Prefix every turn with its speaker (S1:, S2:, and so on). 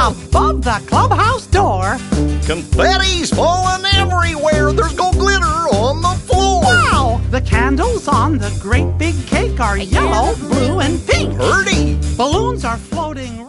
S1: above the clubhouse door.
S2: Confetti's falling everywhere. There's gold glitter on the floor.
S1: Wow! The candles on the great big cake are yellow, blue, and pink.
S2: Pretty.
S1: Balloons are floating